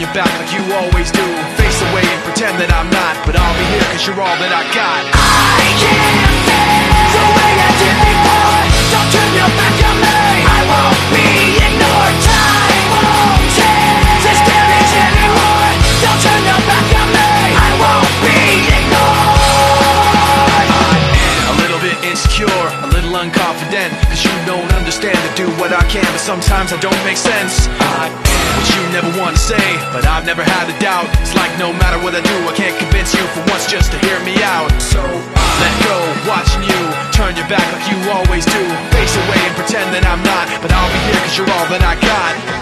your back like you always do. Face away and pretend that I'm not, but I'll be here cause you're all that I got. I can't feel the way I did before. Don't turn your back on me, I won't be ignored. Time won't change this damage anymore. Don't turn your back on me, I won't be ignored. A little bit insecure, a little unconfident, cause you don't understand to do what I can, but sometimes I don't make sense. I am what you never want to say, but I've never had a doubt. It's like no matter what I do, I can't convince you for once just to hear me out. So let go, watching you turn your back like you always do. Face away and pretend that I'm not, but I'll be here cause you're all that I got.